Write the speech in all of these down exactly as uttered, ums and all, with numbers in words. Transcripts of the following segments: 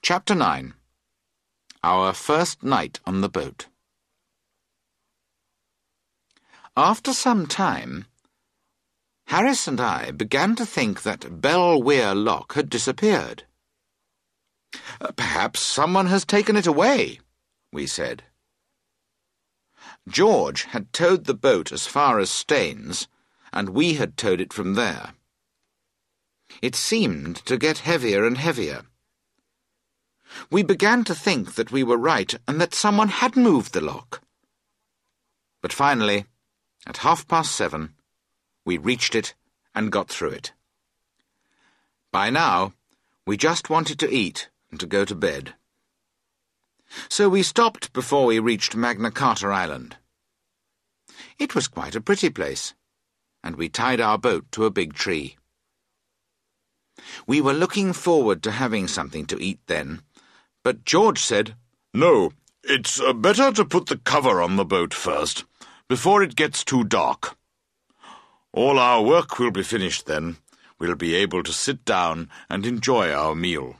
Chapter nine. Our first night on the boat. After some time, Harris and I began to think that Bell Weir Lock had disappeared. "Perhaps someone has taken it away," we said. George had towed the boat as far as Staines, and we had towed it from there. It seemed to get heavier and heavier. We began to think that we were right and that someone had moved the lock. But finally, at half past seven, we reached it and got through it. By now, we just wanted to eat and to go to bed. So we stopped before we reached Magna Carta Island. It was quite a pretty place, and we tied our boat to a big tree. We were looking forward to having something to eat then, but George said, "No, it's uh, better to put the cover on the boat first, before it gets too dark. All our work will be finished then. We'll be able to sit down and enjoy our meal."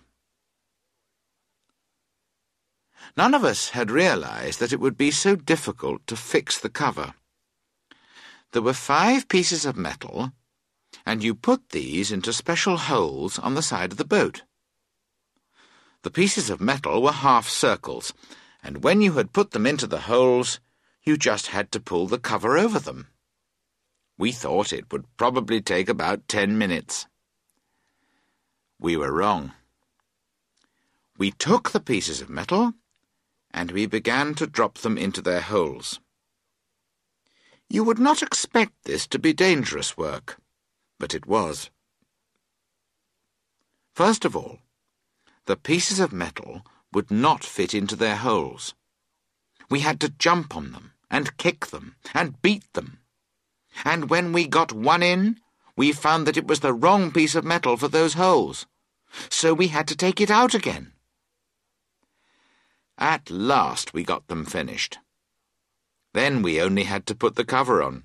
None of us had realized that it would be so difficult to fix the cover. There were five pieces of metal, and you put these into special holes on the side of the boat. The pieces of metal were half circles, and when you had put them into the holes, you just had to pull the cover over them. We thought it would probably take about ten minutes. We were wrong. We took the pieces of metal, and we began to drop them into their holes. You would not expect this to be dangerous work, but it was. First of all, the pieces of metal would not fit into their holes. We had to jump on them, and kick them, and beat them. And when we got one in, we found that it was the wrong piece of metal for those holes, so we had to take it out again. At last we got them finished. Then we only had to put the cover on.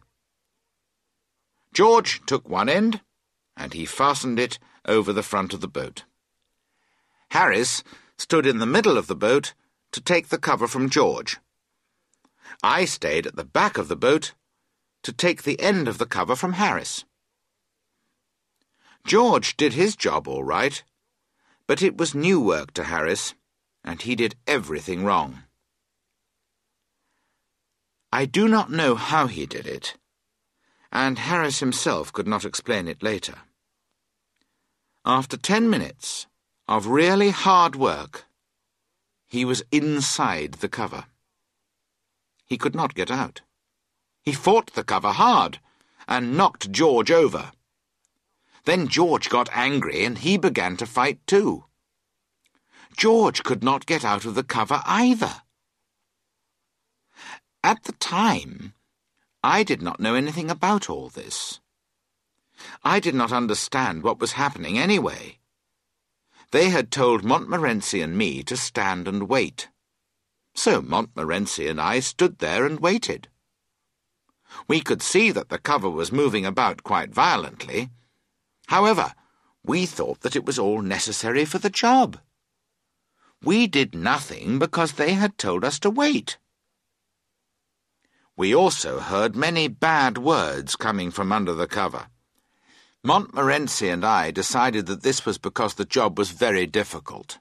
George took one end, and he fastened it over the front of the boat. Harris stood in the middle of the boat to take the cover from George. I stayed at the back of the boat to take the end of the cover from Harris. George did his job all right, but it was new work to Harris, and he did everything wrong. I do not know how he did it, and Harris himself could not explain it later. After ten minutes of really hard work, he was inside the cover. He could not get out. He fought the cover hard and knocked George over. Then George got angry and he began to fight too. George could not get out of the cover either. At the time, I did not know anything about all this. I did not understand what was happening anyway. They had told Montmorency and me to stand and wait. So Montmorency and I stood there and waited. We could see that the cover was moving about quite violently. However, we thought that it was all necessary for the job. We did nothing because they had told us to wait. We also heard many bad words coming from under the cover. Montmorency and I decided that this was because the job was very difficult.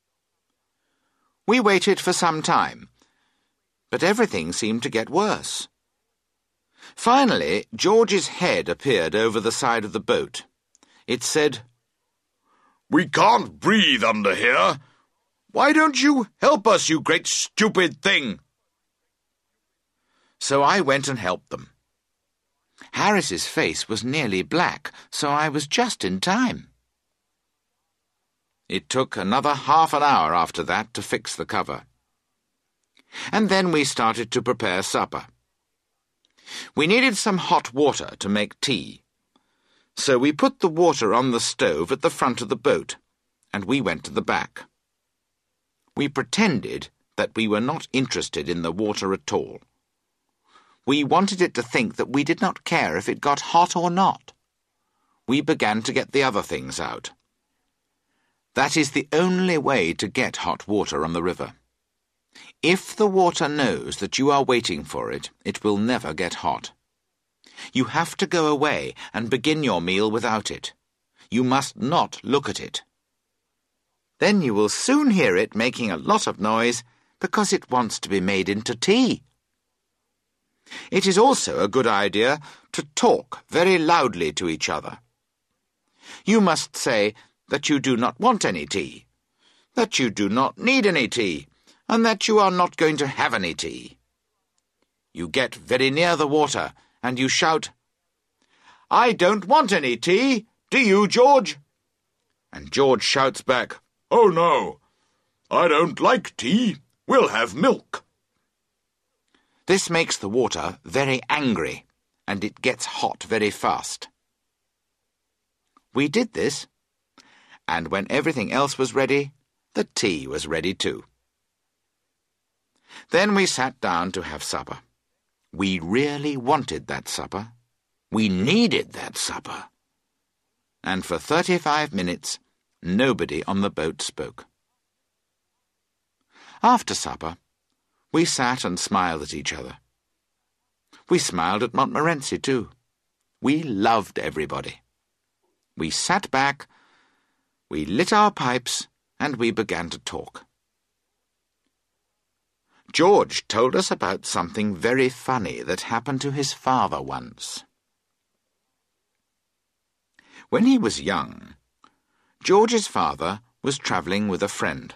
We waited for some time, but everything seemed to get worse. Finally, George's head appeared over the side of the boat. It said, "We can't breathe under here. Why don't you help us, you great stupid thing?" So I went and helped them. Harris's face was nearly black, so I was just in time. It took another half an hour after that to fix the cover. And then we started to prepare supper. We needed some hot water to make tea, so we put the water on the stove at the front of the boat, and we went to the back. We pretended that we were not interested in the water at all. We wanted it to think that we did not care if it got hot or not. We began to get the other things out. That is the only way to get hot water on the river. If the water knows that you are waiting for it, it will never get hot. You have to go away and begin your meal without it. You must not look at it. Then you will soon hear it making a lot of noise because it wants to be made into tea. It is also a good idea to talk very loudly to each other. You must say that you do not want any tea, that you do not need any tea, and that you are not going to have any tea. You get very near the water and you shout, "I don't want any tea, do you, George?" And George shouts back, "Oh no, I don't like tea. We'll have milk." This makes the water very angry, and it gets hot very fast. We did this, and when everything else was ready, the tea was ready too. Then we sat down to have supper. We really wanted that supper. We needed that supper. And for thirty-five minutes, nobody on the boat spoke. After supper, we sat and smiled at each other. We smiled at Montmorency too. We loved everybody. We sat back, we lit our pipes, and we began to talk. George told us about something very funny that happened to his father once. When he was young, George's father was travelling with a friend.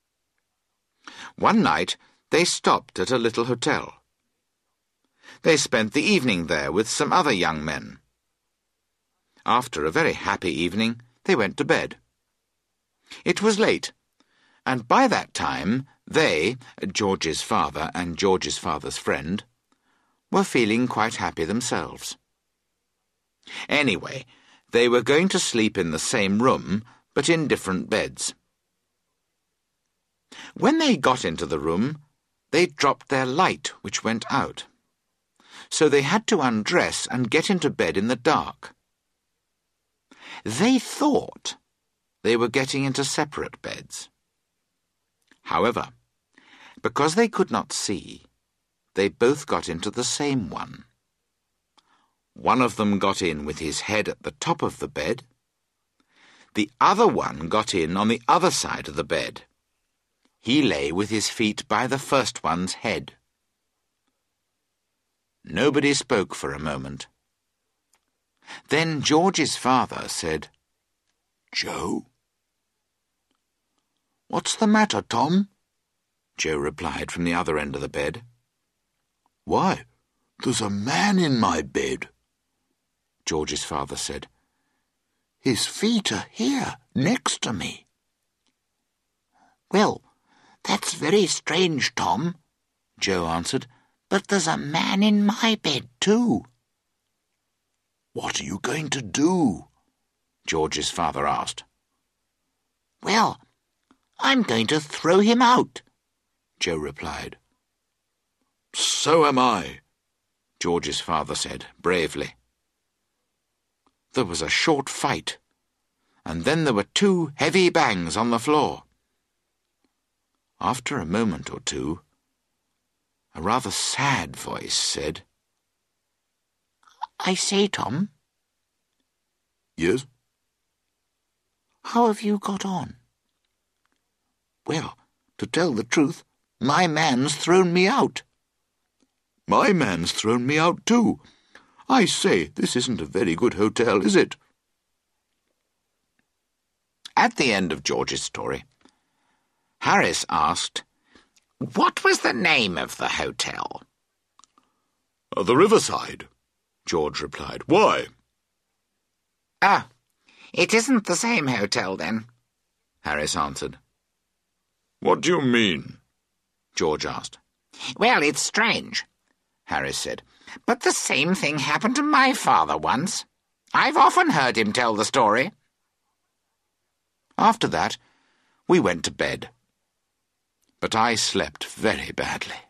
One night they stopped at a little hotel. They spent the evening there with some other young men. After a very happy evening, they went to bed. It was late, and by that time they, George's father and George's father's friend, were feeling quite happy themselves. Anyway, they were going to sleep in the same room, but in different beds. When they got into the room, they dropped their light, which went out. So they had to undress and get into bed in the dark. They thought they were getting into separate beds. However, because they could not see, they both got into the same one. One of them got in with his head at the top of the bed. The other one got in on the other side of the bed. He lay with his feet by the first one's head. Nobody spoke for a moment. Then George's father said, "Joe?" "What's the matter, Tom?" Joe replied from the other end of the bed. "Why, there's a man in my bed," George's father said. "His feet are here, next to me." "Well, that's very strange, Tom," Joe answered, "but there's a man in my bed too." "What are you going to do?" George's father asked. "Well, I'm going to throw him out," Joe replied. "So am I," George's father said bravely. There was a short fight, and then there were two heavy bangs on the floor. After a moment or two, a rather sad voice said, "I say, Tom." "Yes?" "How have you got on?" "Well, to tell the truth, my man's thrown me out." "My man's thrown me out too. I say, this isn't a very good hotel, is it?" At the end of George's story, Harris asked, "What was the name of the hotel?" Uh, the Riverside," George replied. "Why?" "Ah, it isn't the same hotel then," Harris answered. "What do you mean?" George asked. "Well, it's strange," Harris said, "but the same thing happened to my father once. I've often heard him tell the story." After that, we went to bed. But I slept very badly.